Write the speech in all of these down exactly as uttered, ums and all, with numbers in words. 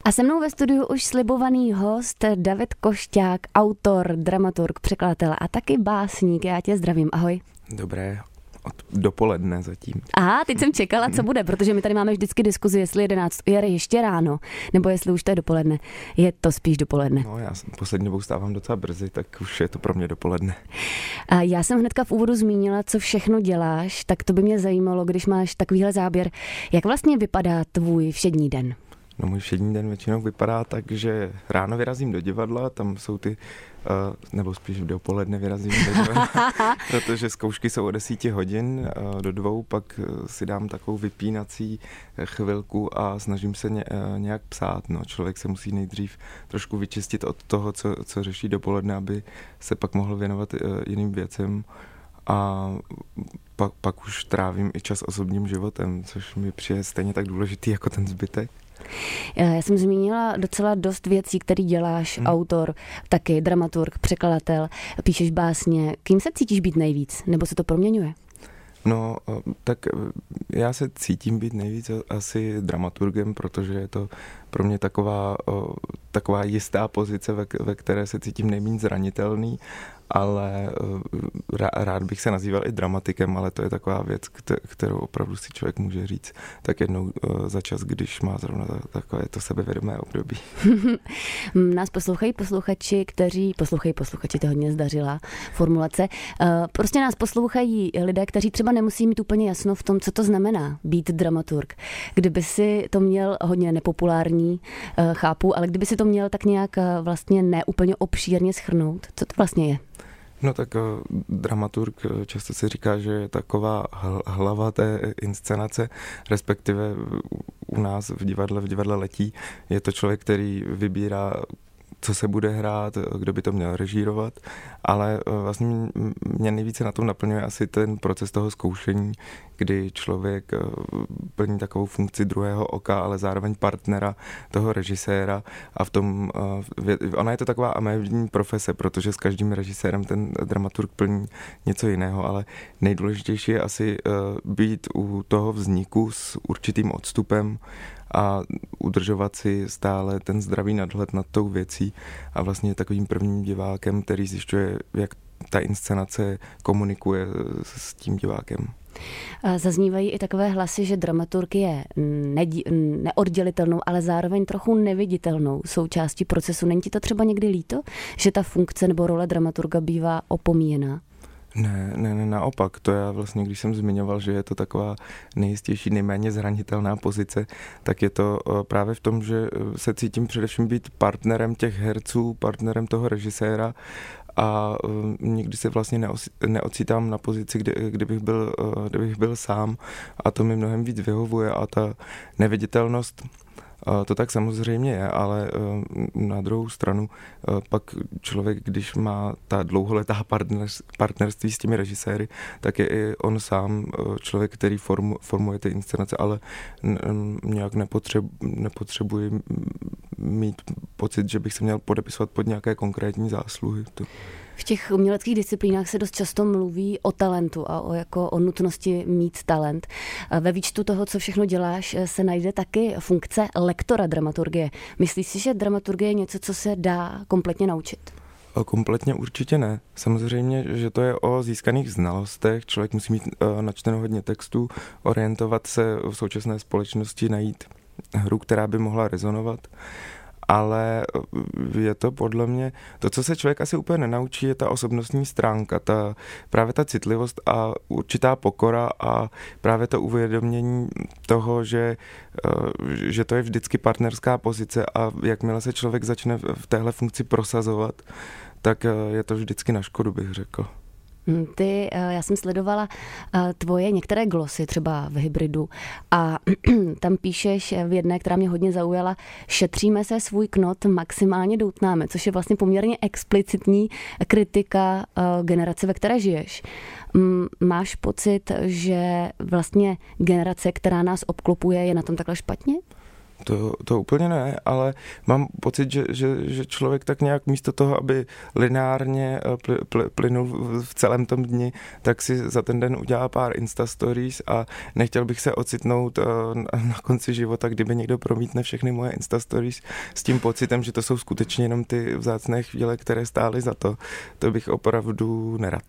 A se mnou ve studiu už slibovaný host David Košťák, autor, dramaturg, překladatel a taky básník. Já tě zdravím, ahoj. Dobré od dopoledne zatím. Aha, teď jsem čekala, co bude, protože my tady máme vždycky diskuzi, jestli jedenáct je ještě ráno, nebo jestli už to je dopoledne. Je to spíš dopoledne. No, já jsem poslední dobou stávám docela brzy, tak už je to pro mě dopoledne. A já jsem hnedka v úvodu zmínila, co všechno děláš, tak to by mě zajímalo, když máš takovýhle záběr. Jak vlastně vypadá tvůj všední den? No, můj všední den většinou vypadá tak, že ráno vyrazím do divadla, tam jsou ty, uh, nebo spíš dopoledne vyrazím do divadla, protože zkoušky jsou o desíti hodin uh, do dvou, pak uh, si dám takovou vypínací chvilku a snažím se ně, uh, nějak psát. No, člověk se musí nejdřív trošku vyčistit od toho, co, co řeší dopoledne, aby se pak mohl věnovat uh, jiným věcem. A pak, pak už trávím i čas osobním životem, což mi přijde stejně tak důležitý jako ten zbytek. Já jsem zmínila docela dost věcí, které děláš, hmm. autor, taky dramaturg, překladatel, píšeš básně. Kým se cítíš být nejvíc? Nebo se to proměňuje? No, tak já se cítím být nejvíc asi dramaturgem, protože je to pro mě taková, taková jistá pozice, ve, ve které se cítím nejméně zranitelný, ale rád bych se nazýval i dramatikem, ale to je taková věc, kterou opravdu si člověk může říct tak jednou za čas, když má zrovna takové to sebevědomé období. Nás poslouchají posluchači, kteří, poslouchají posluchači, to hodně zdařila formulace, prostě nás poslouchají lidé, kteří třeba nemusí mít úplně jasno v tom, co to znamená být dramaturg. Kdyby si to měl hodně nepopulární, chápu, ale kdyby si to měl tak nějak vlastně neúplně obšírně shrnout, co to vlastně je? No tak dramaturg často se říká, že je taková hlava té inscenace, respektive u nás v divadle, v divadle Letí je to člověk, který vybírá, co se bude hrát, kdo by to měl režírovat, ale vlastně mě nejvíce na tom naplňuje asi ten proces toho zkoušení, kdy člověk plní takovou funkci druhého oka, ale zároveň partnera toho režiséra a v tom, ona je to taková amební profese, protože s každým režisérem ten dramaturg plní něco jiného, ale nejdůležitější je asi být u toho vzniku s určitým odstupem a udržovat si stále ten zdravý nadhled nad tou věcí a vlastně takovým prvním divákem, který zjišťuje, jak ta inscenace komunikuje s tím divákem. Zaznívají i takové hlasy, že dramaturg je nedí, neoddělitelnou, ale zároveň trochu neviditelnou součástí procesu. Není ti to třeba někdy líto, že ta funkce nebo role dramaturga bývá opomíjená? Ne, ne, ne, naopak, to já vlastně, když jsem zmiňoval, že je to taková nejistější, nejméně zranitelná pozice, tak je to právě v tom, že se cítím především být partnerem těch herců, partnerem toho režiséra a nikdy se vlastně neocitám na pozici, kdy, kdybych, byl, kdybych byl sám a to mi mnohem víc vyhovuje a ta neviditelnost, to tak samozřejmě je, ale na druhou stranu pak člověk, když má ta dlouholetá partnerství s těmi režiséry, tak je i on sám člověk, který formu, formuje ty inscenace, ale nějak nepotřebu, nepotřebuji mít pocit, že bych se měl podepisovat pod nějaké konkrétní zásluhy. To. V těch uměleckých disciplínách se dost často mluví o talentu a o, jako o nutnosti mít talent. Ve výčtu toho, co všechno děláš, se najde taky funkce lektora dramaturgie. Myslíš si, že dramaturgie je něco, co se dá kompletně naučit? Kompletně určitě ne. Samozřejmě, že to je o získaných znalostech. Člověk musí mít načteno hodně textů, orientovat se v současné společnosti, najít hru, která by mohla rezonovat. Ale je to podle mě, to, co se člověk asi úplně nenaučí, je ta osobnostní stránka, ta, právě ta citlivost a určitá pokora a právě to uvědomění toho, že, že to je vždycky partnerská pozice a jakmile se člověk začne v téhle funkci prosazovat, tak je to vždycky na škodu, bych řekl. Ty, já jsem sledovala tvoje některé glosy, třeba v Hybridu, a tam píšeš v jedné, která mě hodně zaujala, šetříme se svůj knot, maximálně doutnáme, což je vlastně poměrně explicitní kritika generace, ve které žiješ. Máš pocit, že vlastně generace, která nás obklopuje, je na tom takhle špatně? To, to úplně ne, ale mám pocit, že, že, že člověk tak nějak místo toho, aby lineárně pl, pl, plynul v celém tom dni, tak si za ten den udělá pár Insta stories a nechtěl bych se ocitnout na konci života, kdyby někdo promítne všechny moje Insta stories s tím pocitem, že to jsou skutečně jenom ty vzácné chvíle, které stály za to. To bych opravdu nerad.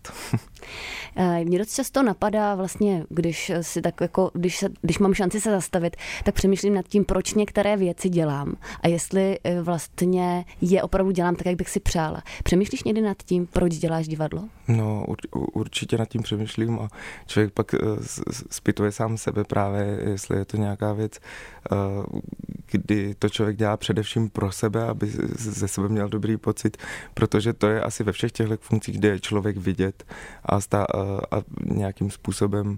Mě dost často napadá vlastně, když si tak jako, když, se, když mám šanci se zastavit, tak přemýšlím nad tím, proč některé věci dělám a jestli vlastně je opravdu dělám tak, jak bych si přála. Přemýšlíš někdy nad tím, proč děláš divadlo? No, určitě nad tím přemýšlím a člověk pak zpytuje sám sebe právě, jestli je to nějaká věc, kdy to člověk dělá především pro sebe, aby ze sebe měl dobrý pocit, protože to je asi ve všech těchto funkcích, kde je člověk vidět a, stá, a nějakým způsobem,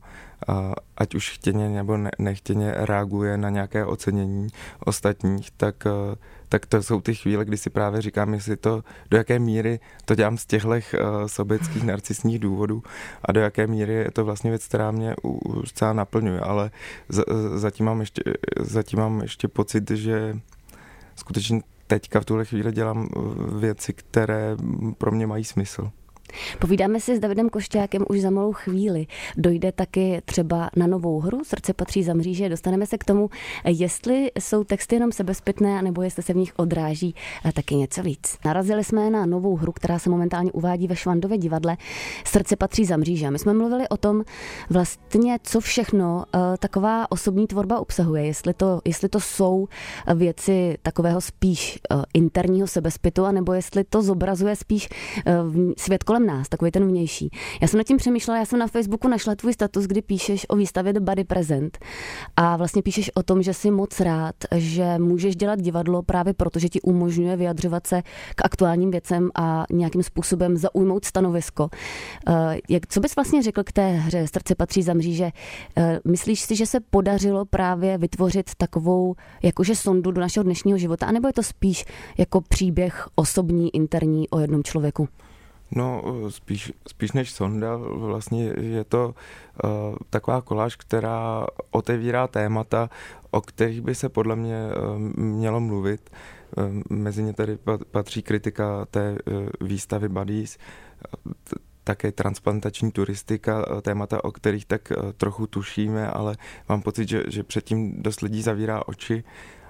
ať už chtěně nebo nechtěně reaguje na nějaké ocenění ostatních, tak, tak to jsou ty chvíle, kdy si právě říkám, jestli to, do jaké míry to dělám z těchto sobeckých narcistních důvodů a do jaké míry je to vlastně věc, která mě zcela naplňuje, ale zatím mám ještě, zatím mám ještě pocit, že skutečně teďka v tuhle chvíli dělám věci, které pro mě mají smysl. Povídáme si s Davidem Košťákem už za malou chvíli. Dojde taky třeba na novou hru Srdce patří za mříže. Dostaneme se k tomu, jestli jsou texty jenom sebezpytné, nebo jestli se v nich odráží taky něco víc. Narazili jsme na novou hru, která se momentálně uvádí ve Švandově divadle. Srdce patří za mříže. My jsme mluvili o tom vlastně, co všechno taková osobní tvorba obsahuje. Jestli to, jestli to jsou věci takového spíš interního sebezpytu, anebo jestli to zobrazuje spíš svět kolem nás, takový ten vnější. Já jsem nad tím přemýšlela, já jsem na Facebooku našla tvůj status, kdy píšeš o výstavě The Body Present a vlastně píšeš o tom, že jsi moc rád, že můžeš dělat divadlo právě proto, že ti umožňuje vyjadřovat se k aktuálním věcem a nějakým způsobem zaujmout stanovisko. Jak, co bys vlastně řekl k té hře Srdce patří za mříže? Myslíš si, že se podařilo právě vytvořit takovou jakože sondu do našeho dnešního života, anebo je to spíš jako příběh osobní, interní o jednom člověku? No, spíš, spíš než sonda, vlastně je to uh, taková koláž, která otevírá témata, o kterých by se podle mě uh, mělo mluvit. Uh, mezi ně tady patří kritika té uh, výstavy Bodies, uh, také transplantační turistika, témata, o kterých tak uh, trochu tušíme, ale mám pocit, že, že předtím dost lidí zavírá oči.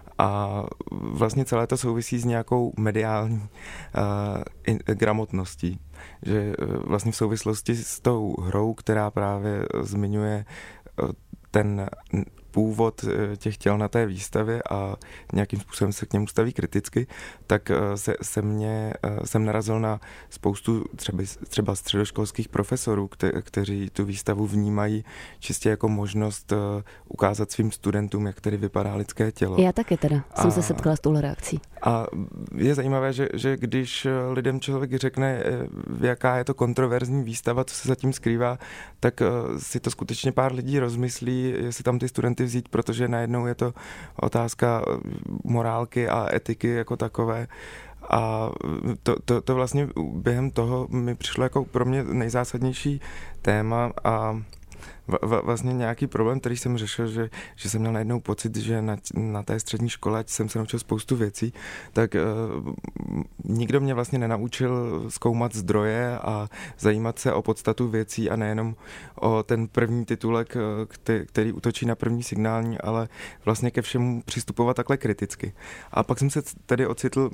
A vlastně celé to souvisí s nějakou mediální uh, in, gramotností, že uh, vlastně v souvislosti s tou hrou, která právě zmiňuje uh, ten původ těch těl na té výstavě a nějakým způsobem se k němu staví kriticky, tak se, se mě, jsem narazil na spoustu třeba, třeba středoškolských profesorů, kte, kteří tu výstavu vnímají čistě jako možnost ukázat svým studentům, jak tedy vypadá lidské tělo. Já taky teda jsem a, se setkala s touhle reakcí. A je zajímavé, že, že když lidem člověk řekne, jaká je to kontroverzní výstava, co se zatím skrývá, tak si to skutečně pár lidí rozmyslí, jestli tam ty studenty vzít, protože najednou je to otázka morálky a etiky jako takové. A to, to, to vlastně během toho mi přišlo jako pro mě nejzásadnější téma a vlastně nějaký problém, který jsem řešil, že, že jsem měl najednou pocit, že na, na té střední škole, ať jsem se naučil spoustu věcí, tak uh, nikdo mě vlastně nenaučil zkoumat zdroje a zajímat se o podstatu věcí a nejenom o ten první titulek, který, který útočí na první signální, ale vlastně ke všemu přistupovat takhle kriticky. A pak jsem se tedy ocitl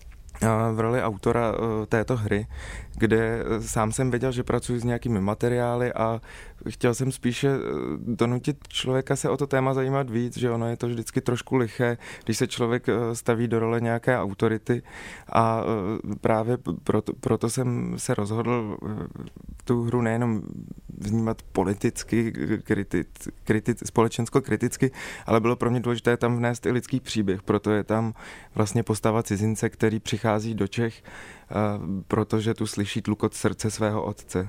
v roli autora této hry, kde sám jsem věděl, že pracuji s nějakými materiály a chtěl jsem spíše donutit člověka se o to téma zajímat víc, že ono je to vždycky trošku liché, když se člověk staví do role nějaké autority a právě proto, proto jsem se rozhodl tu hru nejenom vnímat politicky, kriti, kriti, společensko-kriticky, ale bylo pro mě důležité tam vnést i lidský příběh, proto je tam vlastně postava cizince, který přichází do Čech, protože tu slyší tlukot srdce svého otce.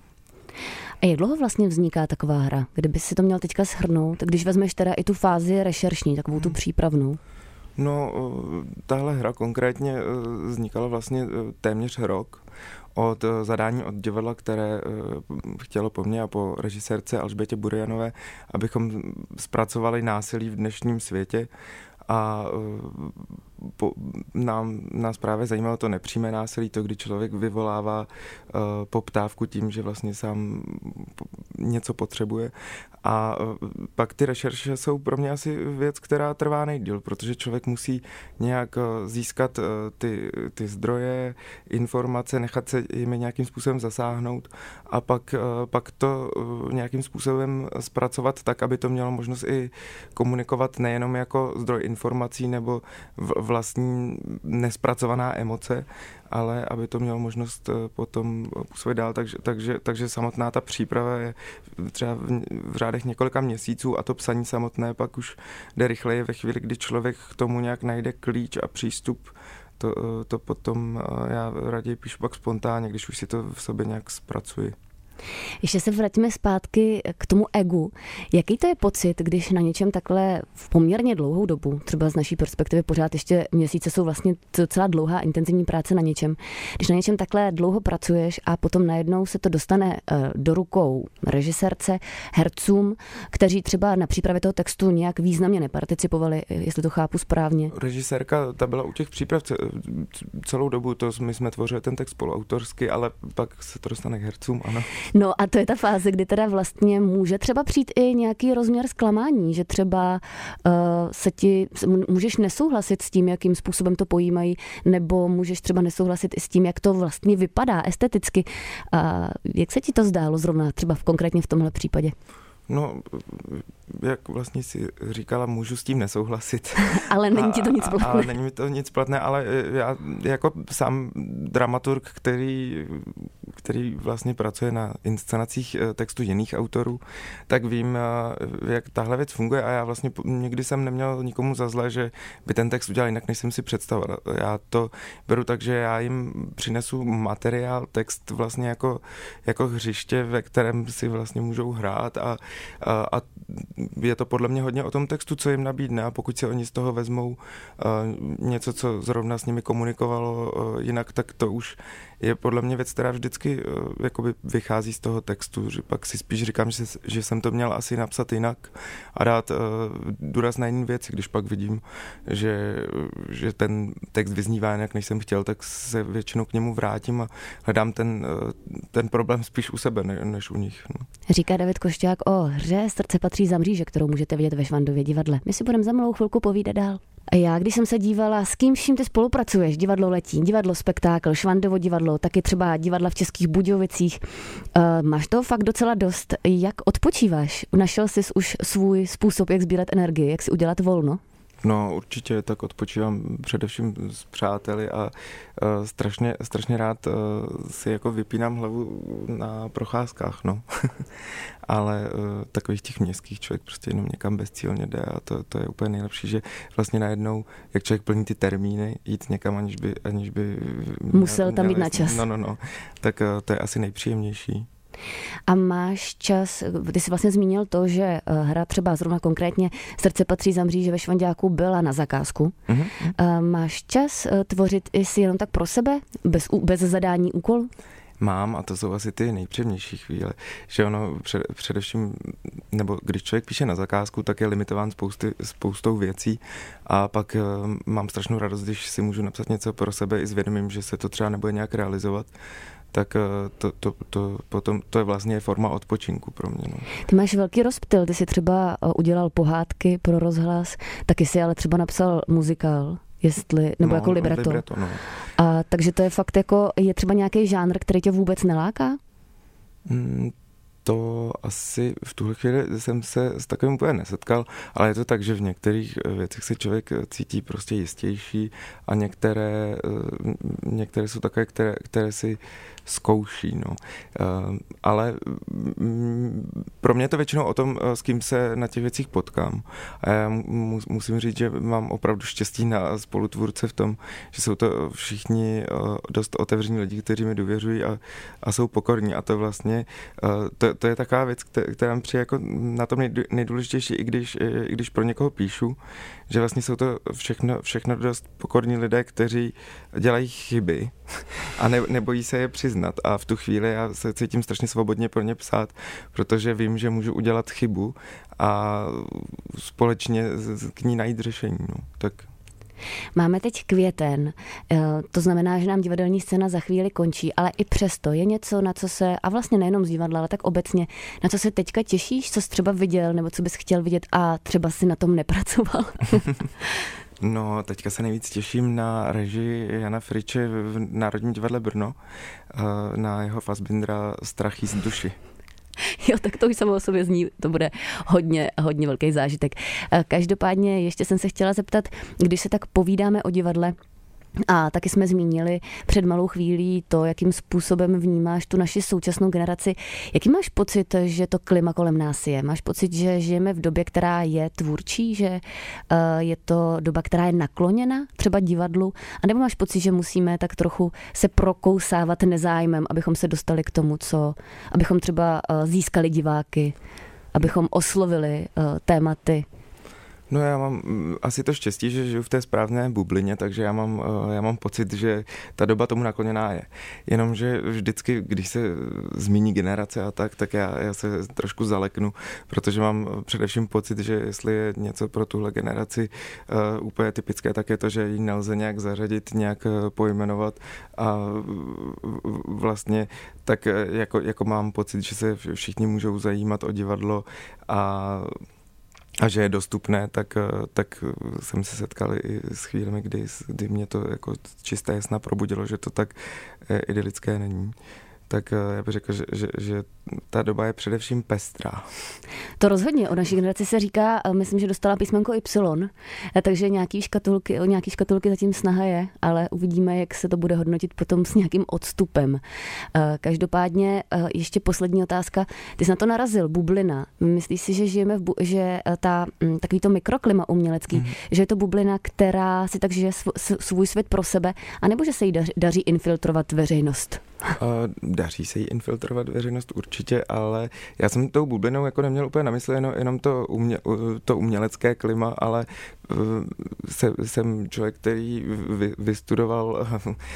A jak dlouho vlastně vzniká taková hra? Kdyby si to měl teďka shrnout, když vezmeš teda i tu fázi rešeršní, takovou tu přípravnou? No, tahle hra konkrétně vznikala vlastně téměř rok od zadání od divadla, které chtělo po mně a po režisérce Alžbětě Burianové, abychom zpracovali násilí v dnešním světě. a po, nám, nás právě zajímalo to nepřímé násilí, to, kdy člověk vyvolává uh, poptávku tím, že vlastně sám něco potřebuje. A uh, pak ty rešerše jsou pro mě asi věc, která trvá nejdýl, protože člověk musí nějak uh, získat uh, ty, ty zdroje, informace, nechat se jimi nějakým způsobem zasáhnout a pak, uh, pak to uh, nějakým způsobem zpracovat tak, aby to mělo možnost i komunikovat nejenom jako zdroj informací nebo v, vlastní nespracovaná emoce, ale aby to mělo možnost potom působit dál, takže, takže, takže samotná ta příprava je třeba v, v řádech několika měsíců a to psaní samotné pak už jde rychleji ve chvíli, kdy člověk k tomu nějak najde klíč a přístup, to, to potom já raději píšu pak spontánně, když už si to v sobě nějak zpracuji. Ještě se vraťme zpátky k tomu egu. Jaký to je pocit, když na něčem takhle v poměrně dlouhou dobu, třeba z naší perspektivy pořád ještě měsíce jsou vlastně docela dlouhá intenzivní práce na něčem, když na něčem takhle dlouho pracuješ a potom najednou se to dostane do rukou režisérce, hercům, kteří třeba na přípravě toho textu nějak významně neparticipovali, jestli to chápu správně. Režisérka, ta byla u těch příprav celou dobu, to my jsme tvořili ten text spoluautorsky, ale pak se to dostane k hercům, ano. No a to je ta fáze, kdy teda vlastně může třeba přijít i nějaký rozměr zklamání, že třeba uh, se ti, můžeš nesouhlasit s tím, jakým způsobem to pojímají, nebo můžeš třeba nesouhlasit i s tím, jak to vlastně vypadá esteticky. Uh, jak se ti to zdálo zrovna třeba v, konkrétně v tomhle případě? No, jak vlastně si říkala, můžu s tím nesouhlasit. Ale není ti to nic platné. Ale není mi to nic platné, ale já jako sám dramaturg, který, který vlastně pracuje na inscenacích textů jiných autorů, tak vím, jak tahle věc funguje a já vlastně nikdy jsem neměl nikomu za zlé, že by ten text udělal jinak, než jsem si představoval. Já to beru tak, že já jim přinesu materiál, text vlastně jako, jako hřiště, ve kterém si vlastně můžou hrát a A, a je to podle mě hodně o tom textu, co jim nabídne a pokud si oni z toho vezmou uh, něco, co zrovna s nimi komunikovalo uh, jinak, tak to už je podle mě věc, která vždycky uh, jakoby vychází z toho textu, že pak si spíš říkám, že, že jsem to měl asi napsat jinak a dát uh, důraz na jiné věci, když pak vidím, že, že ten text vyznívá jinak, než jsem chtěl, tak se většinou k němu vrátím a hledám ten, uh, ten problém spíš u sebe, ne, než u nich. No. Říká David Košťák o hře Srdce patří za mříže, kterou můžete vidět ve Švandově divadle. My si budeme za malou chvilku povídat dál. A já, když jsem se dívala, s kým vším ty spolupracuješ, divadlo Letí, divadlo Spektákl, Švandovo divadlo, taky třeba divadla v Českých Budějovicích, uh, máš toho fakt docela dost. Jak odpočíváš? Našel jsi už svůj způsob, jak sbírat energii, jak si udělat volno? No určitě, tak odpočívám především s přáteli a uh, strašně, strašně rád uh, si jako vypínám hlavu na procházkách, no. Ale uh, takových těch městských člověk prostě jenom někam bezcílně jde a to, to je úplně nejlepší, že vlastně najednou, jak člověk plní ty termíny, jít někam, aniž by... Aniž by musel měl, tam být měl, na čas. No, no, no, tak uh, to je asi nejpříjemnější. A máš čas, ty jsi vlastně zmínil to, že hra třeba zrovna konkrétně Srdce patří za mříže ve Švanďáku byla na zakázku. Mm-hmm. Máš čas tvořit i si jenom tak pro sebe, bez, bez zadání úkolu? Mám a to jsou asi ty nejpříjemnější chvíle, že ono před, především, nebo když člověk píše na zakázku, tak je limitován spousty, spoustou věcí a pak uh, mám strašnou radost, když si můžu napsat něco pro sebe i s vědomím, že se to třeba nebude nějak realizovat, tak to, to, to, potom, to je vlastně forma odpočinku pro mě. No. Ty máš velký rozptyl, ty jsi třeba udělal pohádky pro rozhlas, taky jsi ale třeba napsal muzikál, jestli, nebo no, jako libreto. libreto no. A takže to je fakt jako, je třeba nějaký žánr, který tě vůbec neláká? Mm, to asi v tuhle chvíli jsem se s takovým úplně nesetkal, ale je to tak, že v některých věcech se člověk cítí prostě jistější a některé, některé jsou takové, které, které si zkouší. No. Ale pro mě je to většinou o tom, s kým se na těch věcích potkám. A já musím říct, že mám opravdu štěstí na spolutvůrce v tom, že jsou to všichni dost otevření lidi, kteří mi důvěřují a, a jsou pokorní. A to vlastně, to, to je taková věc, která mi přijde jako na tom nejdůležitější, i když, i když pro někoho píšu, že vlastně jsou to všechno, všechno dost pokorní lidé, kteří dělají chyby a ne, nebojí se je přiznat. A v tu chvíli já se cítím strašně svobodně pro ně psát, protože vím, že můžu udělat chybu a společně k ní najít řešení. No. Tak... Máme teď květen, to znamená, že nám divadelní scéna za chvíli končí, ale i přesto je něco, na co se, a vlastně nejenom z divadla, ale tak obecně, na co se teďka těšíš, co jsi třeba viděl, nebo co bys chtěl vidět a třeba si na tom nepracoval? No, teďka se nejvíc těším na režii Jana Friče v Národním divadle Brno, na jeho Fassbindera Strach jíst duši. Jo, tak to už samo o sobě zní, to bude hodně, hodně velký zážitek. Každopádně ještě jsem se chtěla zeptat, když se tak povídáme o divadle, a taky jsme zmínili před malou chvílí to, jakým způsobem vnímáš tu naši současnou generaci. Jaký máš pocit, že to klima kolem nás je? Máš pocit, že žijeme v době, která je tvůrčí, že je to doba, která je nakloněna třeba divadlu? A nebo máš pocit, že musíme tak trochu se prokousávat nezájmem, abychom se dostali k tomu, co, abychom třeba získali diváky, abychom oslovili tématy? No já mám asi to štěstí, že žiju v té správné bublině, takže já mám, já mám pocit, že ta doba tomu nakloněná je. Jenomže vždycky, když se zmíní generace a tak, tak já, já se trošku zaleknu, protože mám především pocit, že jestli je něco pro tuhle generaci uh, úplně typické, tak je to, že ji nelze nějak zařadit, nějak pojmenovat a vlastně tak jako, jako mám pocit, že se všichni můžou zajímat o divadlo a a že je dostupné, tak, tak jsem se setkal i s chvílemi, kdy, kdy mě to jako čisté jasna probudilo, že to tak idylické není. Tak já bych řekl, že, že, že ta doba je především pestrá. To rozhodně. O naší generaci se říká, myslím, že dostala písmenko Y, takže nějaký škatulky, o nějaký škatulky zatím snaha je, ale uvidíme, jak se to bude hodnotit potom s nějakým odstupem. Každopádně ještě poslední otázka. Ty jsi na to narazil, bublina. Myslíš si, že žijeme v bu- že ta, takový to mikroklima umělecký, mm-hmm. že je to bublina, která si tak žije svůj svět pro sebe, anebo že se jí daří, daří infiltrovat veřejnost? Daří se jí infiltrovat veřejnost určitě, ale já jsem tou bublinou jako neměl úplně na mysli jenom, jenom to, umě, to umělecké klima, ale se, jsem člověk, který vy, vystudoval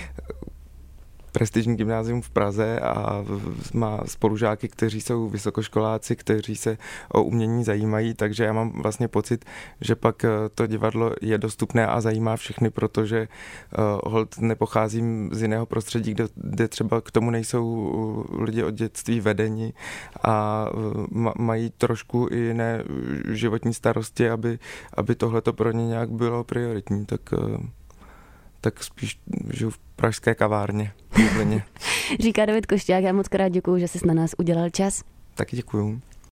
prestižní gymnázium v Praze a má spolužáky, kteří jsou vysokoškoláci, kteří se o umění zajímají, takže já mám vlastně pocit, že pak to divadlo je dostupné a zajímá všechny, protože uh, holt nepocházím z jiného prostředí, kde, kde třeba k tomu nejsou lidi od dětství vedeni a uh, mají trošku i jiné životní starosti, aby, aby tohleto pro ně nějak bylo prioritní, tak uh, tak spíš žiju v pražské kavárně. Říká David Košťák, já moc krát děkuju, že jsi na nás udělal čas. Taky děkuju.